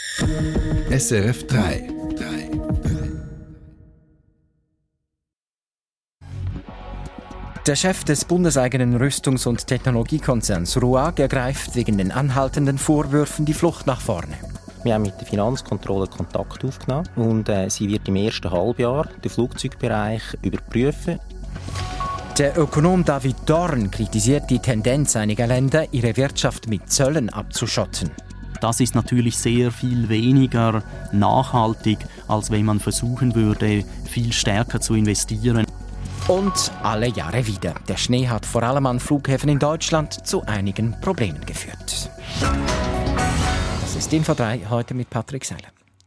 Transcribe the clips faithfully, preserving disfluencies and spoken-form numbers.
S R F drei. Der Chef des bundeseigenen Rüstungs- und Technologiekonzerns RUAG ergreift wegen den anhaltenden Vorwürfen die Flucht nach vorne. Wir haben mit der Finanzkontrolle Kontakt aufgenommen und äh, sie wird im ersten Halbjahr den Flugzeugbereich überprüfen. Der Ökonom David Dorn kritisiert die Tendenz einiger Länder, ihre Wirtschaft mit Zöllen abzuschotten. Das ist natürlich sehr viel weniger nachhaltig, als wenn man versuchen würde, viel stärker zu investieren. Und alle Jahre wieder. Der Schnee hat vor allem an Flughäfen in Deutschland zu einigen Problemen geführt. Das ist Info drei, heute mit Patrick Seiler.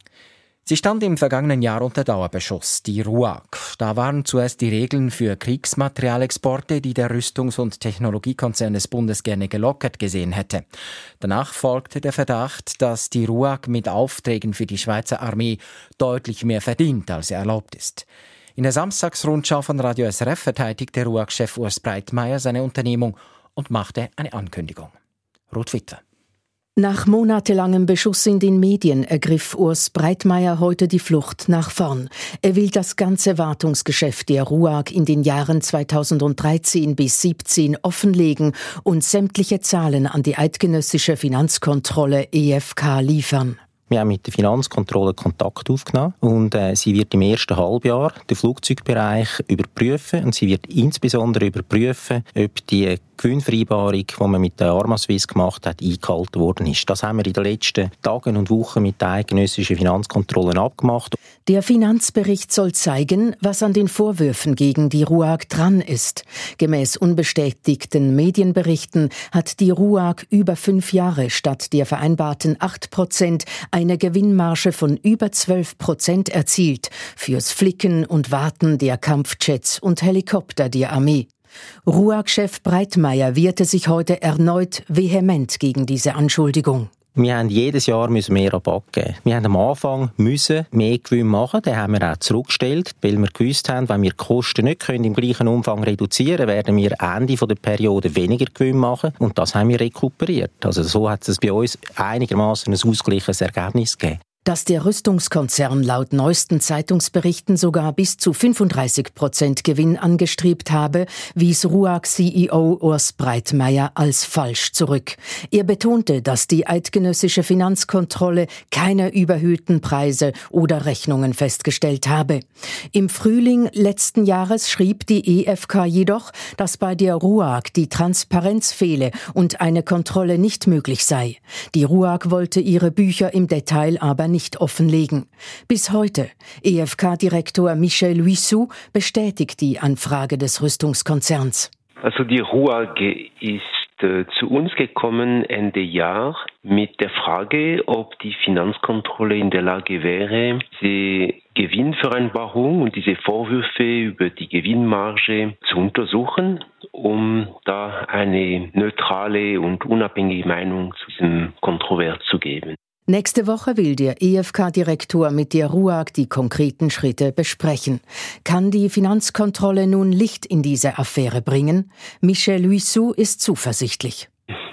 Sie stand im vergangenen Jahr unter Dauerbeschuss, die RUAG. Da waren zuerst die Regeln für Kriegsmaterialexporte, die der Rüstungs- und Technologiekonzern des Bundes gerne gelockert gesehen hätte. Danach folgte der Verdacht, dass die RUAG mit Aufträgen für die Schweizer Armee deutlich mehr verdient, als erlaubt ist. In der Samstagsrundschau von Radio S R F verteidigte RUAG-Chef Urs Breitmeier seine Unternehmung und machte eine Ankündigung. Ruth Wittler. Nach monatelangem Beschuss in den Medien ergriff Urs Breitmeier heute die Flucht nach vorn. Er will das ganze Wartungsgeschäft der RUAG in den Jahren zweitausenddreizehn bis siebzehn offenlegen und sämtliche Zahlen an die eidgenössische Finanzkontrolle E F K liefern. Wir haben mit der Finanzkontrolle Kontakt aufgenommen und äh, sie wird im ersten Halbjahr den Flugzeugbereich überprüfen und sie wird insbesondere überprüfen, ob die Gewinnvereinbarung, die man mit der Arma Suisse gemacht hat, eingehalten worden ist. Das haben wir in den letzten Tagen und Wochen mit den eidgenössischen Finanzkontrollen abgemacht. Der Finanzbericht soll zeigen, was an den Vorwürfen gegen die RUAG dran ist. Gemäß unbestätigten Medienberichten hat die RUAG über fünf Jahre statt der vereinbarten acht Prozent eine Gewinnmarge von über zwölf Prozent erzielt fürs Flicken und Warten der Kampfjets und Helikopter der Armee. RUAG-Chef Breitmeier wehrte sich heute erneut vehement gegen diese Anschuldigung. Wir haben jedes Jahr müssen mehr Rabatt geben. Wir haben am Anfang müssen mehr Gewinn machen, den haben wir auch zurückgestellt, weil wir gewusst haben, wenn wir die Kosten nicht können im gleichen Umfang reduzieren, werden wir Ende der Periode weniger Gewinn machen und das haben wir rekuperiert. Also so hat es bei uns einigermaßen ein ausgleiches Ergebnis gegeben. Dass der Rüstungskonzern laut neuesten Zeitungsberichten sogar bis zu fünfunddreißig Prozent Gewinn angestrebt habe, wies RUAG-C E O Urs Breitmeier als falsch zurück. Er betonte, dass die eidgenössische Finanzkontrolle keine überhöhten Preise oder Rechnungen festgestellt habe. Im Frühling letzten Jahres schrieb die E F K jedoch, dass bei der RUAG die Transparenz fehle und eine Kontrolle nicht möglich sei. Die RUAG wollte ihre Bücher im Detail aber nicht offenlegen. Bis heute. E F K-Direktor Michel Luissou bestätigt die Anfrage des Rüstungskonzerns. Also die RUAG ist äh, zu uns gekommen Ende Jahr mit der Frage, ob die Finanzkontrolle in der Lage wäre, diese Gewinnvereinbarung und diese Vorwürfe über die Gewinnmarge zu untersuchen, um da eine neutrale und unabhängige Meinung zu diesem Kontrovers zu geben. Nächste Woche will der E F K-Direktor mit der RUAG die konkreten Schritte besprechen. Kann die Finanzkontrolle nun Licht in diese Affäre bringen? Michel Luissou ist zuversichtlich.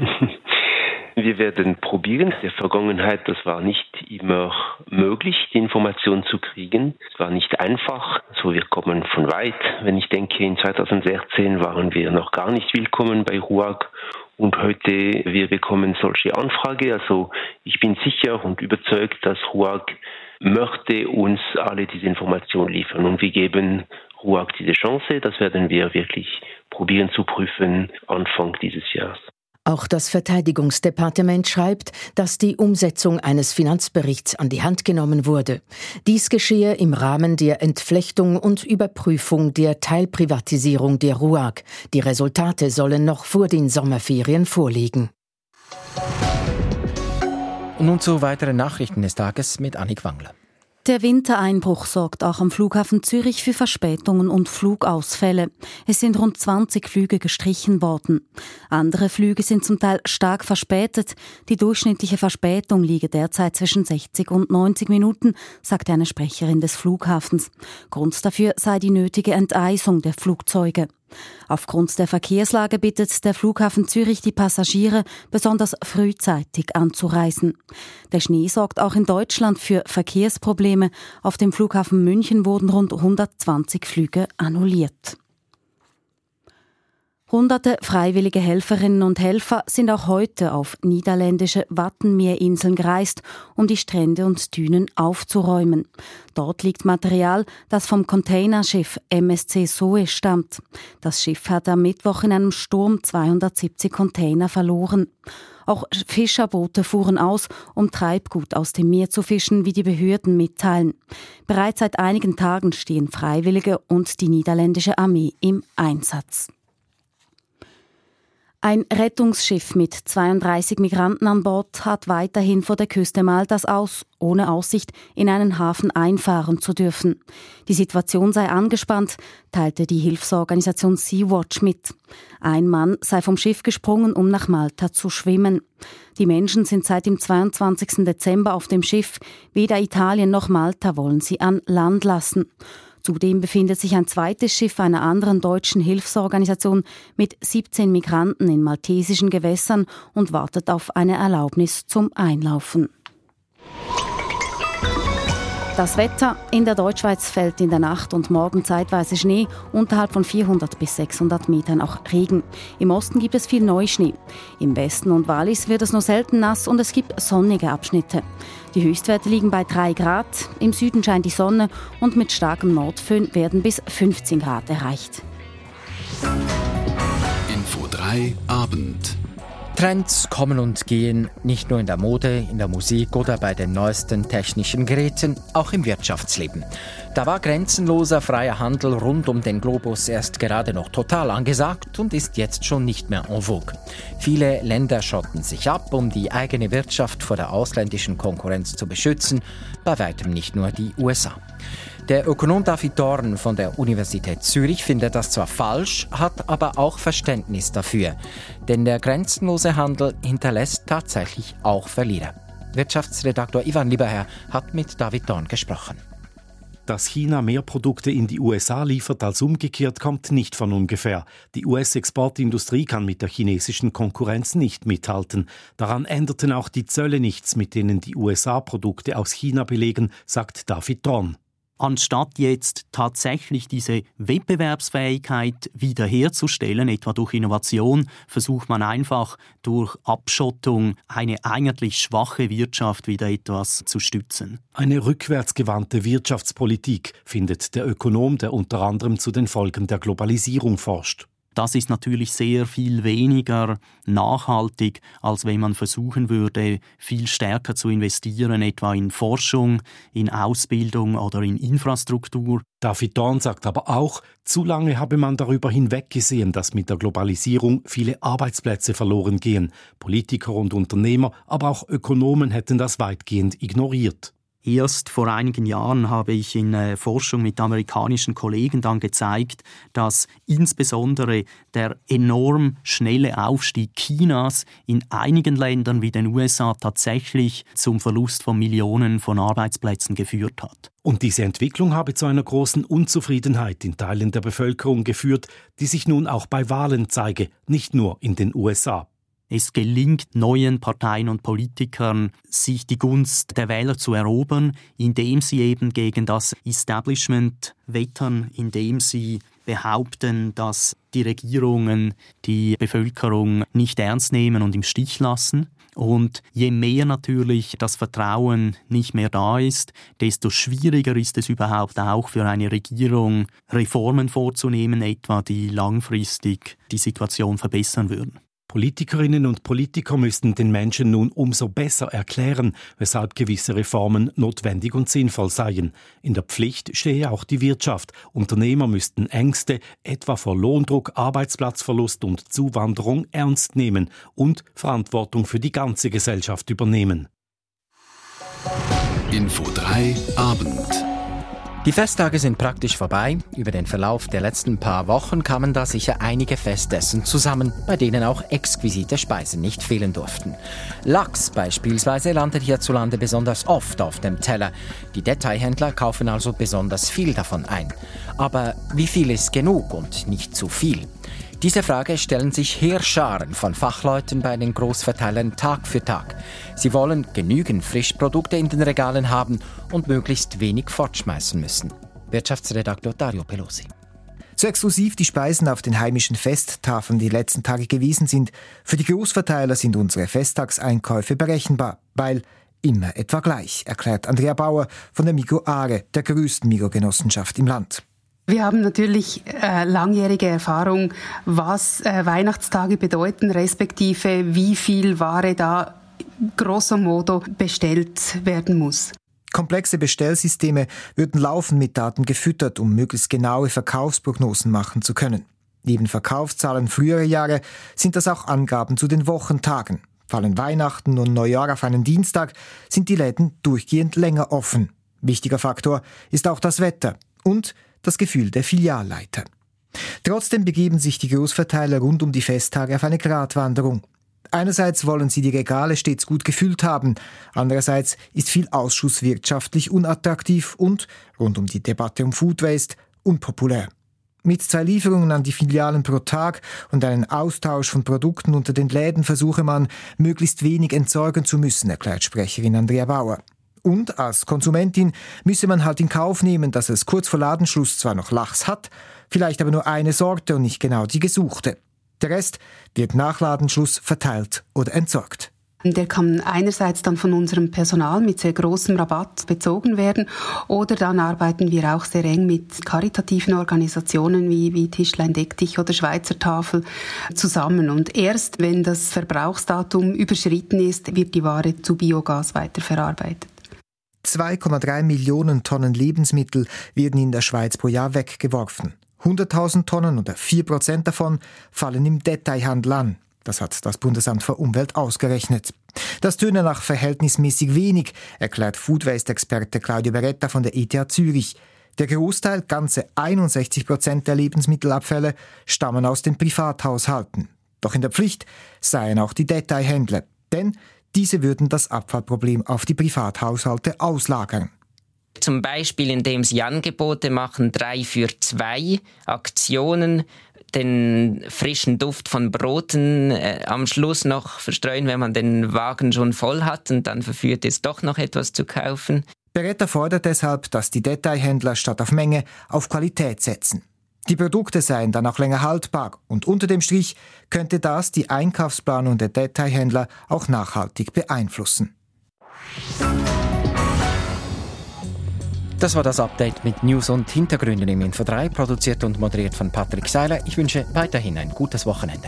Wir werden probieren. In der Vergangenheit, das war nicht immer möglich, die Informationen zu kriegen. Es war nicht einfach. Also wir kommen von weit. Wenn ich denke, in zweitausendsechzehn waren wir noch gar nicht willkommen bei RUAG. Und heute, wir bekommen solche Anfrage. Also ich bin sicher und überzeugt, dass RUAG möchte uns alle diese Informationen liefern. Und wir geben RUAG diese Chance. Das werden wir wirklich probieren zu prüfen Anfang dieses Jahres. Auch das Verteidigungsdepartement schreibt, dass die Umsetzung eines Finanzberichts an die Hand genommen wurde. Dies geschehe im Rahmen der Entflechtung und Überprüfung der Teilprivatisierung der RUAG. Die Resultate sollen noch vor den Sommerferien vorliegen. Und nun zu weiteren Nachrichten des Tages mit Annik Wangler. Der Wintereinbruch sorgt auch am Flughafen Zürich für Verspätungen und Flugausfälle. Es sind rund zwanzig Flüge gestrichen worden. Andere Flüge sind zum Teil stark verspätet. Die durchschnittliche Verspätung liege derzeit zwischen sechzig und neunzig Minuten, sagte eine Sprecherin des Flughafens. Grund dafür sei die nötige Enteisung der Flugzeuge. Aufgrund der Verkehrslage bittet der Flughafen Zürich die Passagiere, besonders frühzeitig anzureisen. Der Schnee sorgt auch in Deutschland für Verkehrsprobleme. Auf dem Flughafen München wurden rund hundertzwanzig Flüge annulliert. Hunderte freiwillige Helferinnen und Helfer sind auch heute auf niederländische Wattenmeerinseln gereist, um die Strände und Dünen aufzuräumen. Dort liegt Material, das vom Containerschiff M S C Zoe stammt. Das Schiff hat am Mittwoch in einem Sturm zweihundertsiebzig Container verloren. Auch Fischerboote fuhren aus, um Treibgut aus dem Meer zu fischen, wie die Behörden mitteilen. Bereits seit einigen Tagen stehen Freiwillige und die niederländische Armee im Einsatz. Ein Rettungsschiff mit zweiunddreißig Migranten an Bord hat weiterhin vor der Küste Maltas aus, ohne Aussicht, in einen Hafen einfahren zu dürfen. Die Situation sei angespannt, teilte die Hilfsorganisation Sea-Watch mit. Ein Mann sei vom Schiff gesprungen, um nach Malta zu schwimmen. Die Menschen sind seit dem zweiundzwanzigsten Dezember auf dem Schiff. Weder Italien noch Malta wollen sie an Land lassen. Zudem befindet sich ein zweites Schiff einer anderen deutschen Hilfsorganisation mit siebzehn Migranten in maltesischen Gewässern und wartet auf eine Erlaubnis zum Einlaufen. Das Wetter: In der Deutschschweiz fällt in der Nacht und morgen zeitweise Schnee, unterhalb von vierhundert bis sechshundert Metern auch Regen. Im Osten gibt es viel Neuschnee. Im Westen und Wallis wird es nur selten nass und es gibt sonnige Abschnitte. Die Höchstwerte liegen bei drei Grad, im Süden scheint die Sonne und mit starkem Nordföhn werden bis fünfzehn Grad erreicht. Info drei Abend. Trends kommen und gehen, nicht nur in der Mode, in der Musik oder bei den neuesten technischen Geräten, auch im Wirtschaftsleben. Da war grenzenloser freier Handel rund um den Globus erst gerade noch total angesagt und ist jetzt schon nicht mehr en vogue. Viele Länder schotten sich ab, um die eigene Wirtschaft vor der ausländischen Konkurrenz zu beschützen, bei weitem nicht nur die U S A. Der Ökonom David Dorn von der Universität Zürich findet das zwar falsch, hat aber auch Verständnis dafür. Denn der grenzenlose Handel hinterlässt tatsächlich auch Verlierer. Wirtschaftsredaktor Ivan Lieberherr hat mit David Dorn gesprochen. Dass China mehr Produkte in die U S A liefert als umgekehrt, kommt nicht von ungefähr. Die U S-Exportindustrie kann mit der chinesischen Konkurrenz nicht mithalten. Daran änderten auch die Zölle nichts, mit denen die U S A Produkte aus China belegen, sagt David Dorn. Anstatt jetzt tatsächlich diese Wettbewerbsfähigkeit wiederherzustellen, etwa durch Innovation, versucht man einfach durch Abschottung eine eigentlich schwache Wirtschaft wieder etwas zu stützen. Eine rückwärtsgewandte Wirtschaftspolitik, findet der Ökonom, der unter anderem zu den Folgen der Globalisierung forscht. Das ist natürlich sehr viel weniger nachhaltig, als wenn man versuchen würde, viel stärker zu investieren, etwa in Forschung, in Ausbildung oder in Infrastruktur. David Dorn sagt aber auch, zu lange habe man darüber hinweggesehen, dass mit der Globalisierung viele Arbeitsplätze verloren gehen. Politiker und Unternehmer, aber auch Ökonomen hätten das weitgehend ignoriert. Erst vor einigen Jahren habe ich in äh, Forschung mit amerikanischen Kollegen dann gezeigt, dass insbesondere der enorm schnelle Aufstieg Chinas in einigen Ländern wie den U S A tatsächlich zum Verlust von Millionen von Arbeitsplätzen geführt hat. Und diese Entwicklung habe zu einer großen Unzufriedenheit in Teilen der Bevölkerung geführt, die sich nun auch bei Wahlen zeige, nicht nur in den U S A. Es gelingt neuen Parteien und Politikern, sich die Gunst der Wähler zu erobern, indem sie eben gegen das Establishment wettern, indem sie behaupten, dass die Regierungen die Bevölkerung nicht ernst nehmen und im Stich lassen. Und je mehr natürlich das Vertrauen nicht mehr da ist, desto schwieriger ist es überhaupt auch für eine Regierung, Reformen vorzunehmen, etwa die langfristig die Situation verbessern würden. Politikerinnen und Politiker müssten den Menschen nun umso besser erklären, weshalb gewisse Reformen notwendig und sinnvoll seien. In der Pflicht stehe auch die Wirtschaft. Unternehmer müssten Ängste, etwa vor Lohndruck, Arbeitsplatzverlust und Zuwanderung, ernst nehmen und Verantwortung für die ganze Gesellschaft übernehmen. Info drei Abend. Die Festtage sind praktisch vorbei. Über den Verlauf der letzten paar Wochen kamen da sicher einige Festessen zusammen, bei denen auch exquisite Speisen nicht fehlen durften. Lachs beispielsweise landet hierzulande besonders oft auf dem Teller. Die Detailhändler kaufen also besonders viel davon ein. Aber wie viel ist genug und nicht zu viel? Diese Frage stellen sich Heerscharen von Fachleuten bei den Großverteilern Tag für Tag. Sie wollen genügend Frischprodukte in den Regalen haben und möglichst wenig fortschmeißen müssen. Wirtschaftsredaktor Dario Pelosi. So exklusiv die Speisen auf den heimischen Festtafeln die letzten Tage gewesen sind, für die Großverteiler sind unsere Festtagseinkäufe berechenbar, weil immer etwa gleich, erklärt Andrea Bauer von der Migros Aare, der größten Mikrogenossenschaft im Land. Wir haben natürlich äh, langjährige Erfahrung, was äh, Weihnachtstage bedeuten, respektive wie viel Ware da grosso modo bestellt werden muss. Komplexe Bestellsysteme würden laufend mit Daten gefüttert, um möglichst genaue Verkaufsprognosen machen zu können. Neben Verkaufszahlen früherer Jahre sind das auch Angaben zu den Wochentagen. Fallen Weihnachten und Neujahr auf einen Dienstag, sind die Läden durchgehend länger offen. Wichtiger Faktor ist auch das Wetter und das Gefühl der Filialleiter. Trotzdem begeben sich die Großverteiler rund um die Festtage auf eine Gratwanderung. Einerseits wollen sie die Regale stets gut gefüllt haben, andererseits ist viel Ausschuss wirtschaftlich unattraktiv und, rund um die Debatte um Food Waste, unpopulär. Mit zwei Lieferungen an die Filialen pro Tag und einem Austausch von Produkten unter den Läden versuche man, möglichst wenig entsorgen zu müssen, erklärt Sprecherin Andrea Bauer. Und als Konsumentin müsse man halt in Kauf nehmen, dass es kurz vor Ladenschluss zwar noch Lachs hat, vielleicht aber nur eine Sorte und nicht genau die gesuchte. Der Rest wird nach Ladenschluss verteilt oder entsorgt. Der kann einerseits dann von unserem Personal mit sehr großem Rabatt bezogen werden oder dann arbeiten wir auch sehr eng mit karitativen Organisationen wie, wie Tischlein Deck dich oder Schweizer Tafel zusammen. Und erst wenn das Verbrauchsdatum überschritten ist, wird die Ware zu Biogas weiterverarbeitet. zwei Komma drei Millionen Tonnen Lebensmittel werden in der Schweiz pro Jahr weggeworfen. hunderttausend Tonnen oder vier Prozent davon fallen im Detailhandel an. Das hat das Bundesamt für Umwelt ausgerechnet. Das töne nach verhältnismäßig wenig, erklärt Food Waste-Experte Claudio Beretta von der E T H Zürich. Der Großteil, ganze einundsechzig Prozent der Lebensmittelabfälle, stammen aus den Privathaushalten. Doch in der Pflicht seien auch die Detailhändler, denn diese würden das Abfallproblem auf die Privathaushalte auslagern. Zum Beispiel, indem sie Angebote machen, drei für zwei Aktionen, den frischen Duft von Broten äh, am Schluss noch verstreuen, wenn man den Wagen schon voll hat und dann verführt es doch noch etwas zu kaufen. Beretta fordert deshalb, dass die Detailhändler statt auf Menge auf Qualität setzen. Die Produkte seien dann auch länger haltbar und unter dem Strich könnte das die Einkaufsplanung der Detailhändler auch nachhaltig beeinflussen. Das war das Update mit News und Hintergründen im Info drei, produziert und moderiert von Patrick Seiler. Ich wünsche weiterhin ein gutes Wochenende.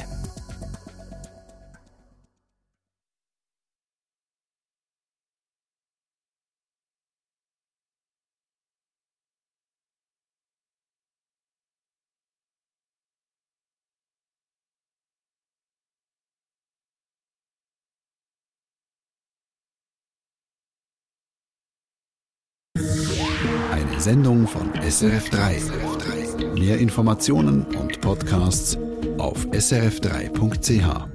Eine Sendung von S R F drei. Mehr Informationen und Podcasts auf s r f drei punkt c h.